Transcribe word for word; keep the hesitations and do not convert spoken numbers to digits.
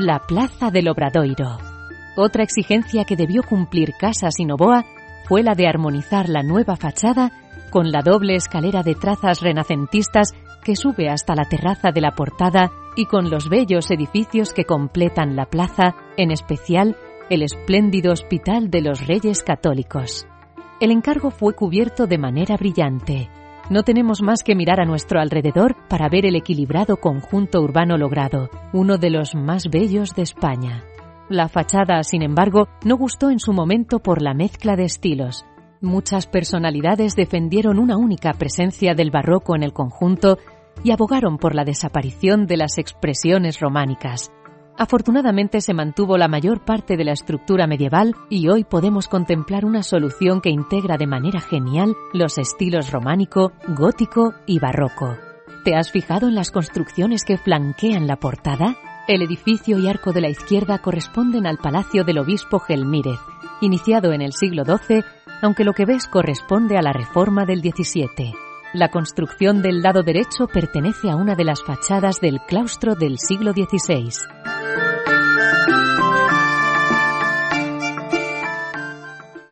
la Plaza del Obradoiro. Otra exigencia que debió cumplir Casas y Novoa fue la de armonizar la nueva fachada con la doble escalera de trazas renacentistas que sube hasta la terraza de la portada y con los bellos edificios que completan la plaza, en especial el espléndido Hospital de los Reyes Católicos. El encargo fue cubierto de manera brillante. No tenemos más que mirar a nuestro alrededor para ver el equilibrado conjunto urbano logrado, uno de los más bellos de España. La fachada, sin embargo, no gustó en su momento por la mezcla de estilos. Muchas personalidades defendieron una única presencia del barroco en el conjunto y abogaron por la desaparición de las expresiones románicas. Afortunadamente se mantuvo la mayor parte de la estructura medieval y hoy podemos contemplar una solución que integra de manera genial los estilos románico, gótico y barroco. ¿Te has fijado en las construcciones que flanquean la portada? El edificio y arco de la izquierda corresponden al Palacio del Obispo Gelmírez, iniciado en el siglo doce, aunque lo que ves corresponde a la Reforma del diecisiete. La construcción del lado derecho pertenece a una de las fachadas del claustro del siglo dieciséis.